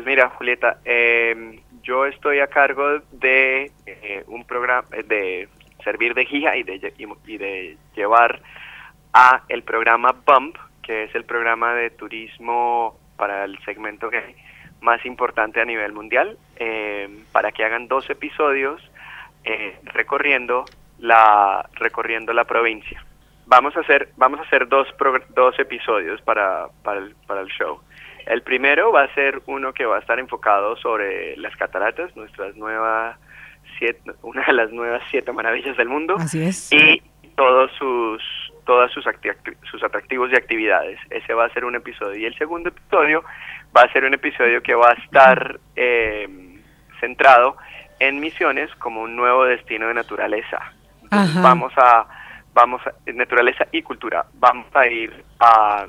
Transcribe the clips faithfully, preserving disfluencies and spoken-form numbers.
Pues mira, Julieta, eh, yo estoy a cargo de eh, un programa, de servir de guía y de, y de llevar a el programa Bump, que es el programa de turismo para el segmento gay más importante a nivel mundial, eh, para que hagan dos episodios eh, recorriendo la recorriendo la provincia. Vamos a hacer vamos a hacer dos dos episodios para para el, para el show. El primero va a ser uno que va a estar enfocado sobre las cataratas, nuestras nuevas siete, una de las nuevas siete maravillas del mundo. Así es. Y todos sus todas sus, acti- sus atractivos y actividades. Ese va a ser un episodio. Y el segundo episodio va a ser un episodio que va a estar eh, centrado en Misiones como un nuevo destino de naturaleza. Ajá. Vamos a vamos a naturaleza y cultura. Vamos a ir a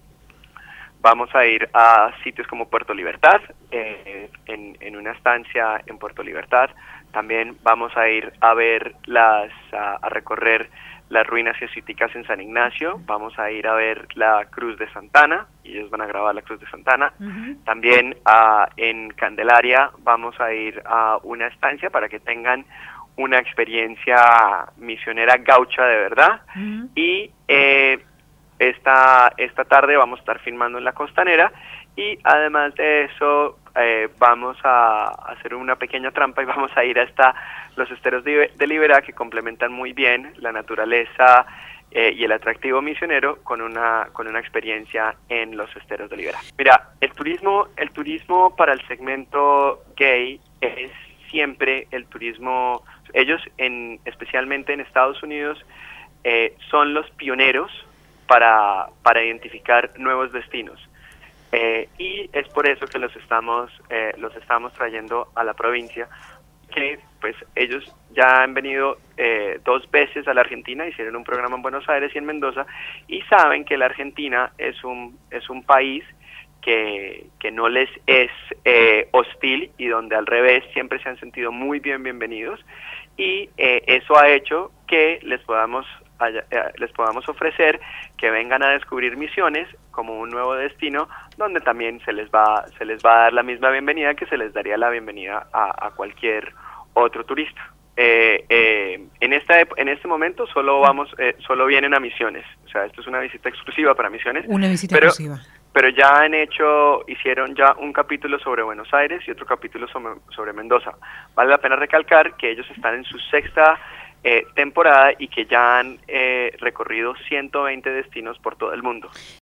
Vamos a ir a sitios como Puerto Libertad, eh, en, en una estancia en Puerto Libertad. También vamos a ir a ver las, a, a recorrer las ruinas jesuíticas en San Ignacio. Vamos a ir a ver la Cruz de Santana, y ellos van a grabar la Cruz de Santana. Uh-huh. También uh, en Candelaria vamos a ir a una estancia para que tengan una experiencia misionera gaucha de verdad. Uh-huh. Y eh, Esta, esta tarde vamos a estar filmando en la Costanera y además de eso eh, vamos a hacer una pequeña trampa y vamos a ir hasta los esteros de, de Liberá, que complementan muy bien la naturaleza eh, y el atractivo misionero con una con una experiencia en los esteros de Liberá. Mira, el turismo el turismo para el segmento gay es siempre el turismo. Ellos, en especialmente en Estados Unidos, eh, son los pioneros para para identificar nuevos destinos, eh, y es por eso que los estamos eh, los estamos trayendo a la provincia, que pues ellos ya han venido eh, dos veces a la Argentina, hicieron un programa en Buenos Aires y en Mendoza, y saben que la Argentina es un es un país que que no les es eh, hostil, y donde al revés siempre se han sentido muy bien bienvenidos, y eh, eso ha hecho que les podamos les podamos ofrecer que vengan a descubrir Misiones como un nuevo destino, donde también se les va se les va a dar la misma bienvenida que se les daría la bienvenida a, a cualquier otro turista. Eh, eh, en esta en este momento solo vamos eh, solo vienen a Misiones, o sea, esto es una visita exclusiva para Misiones. Una visita pero, exclusiva. Pero ya han hecho, hicieron ya un capítulo sobre Buenos Aires y otro capítulo sobre, sobre Mendoza. Vale la pena recalcar que ellos están en su sexta Eh, temporada y que ya han eh, recorrido ciento veinte destinos por todo el mundo.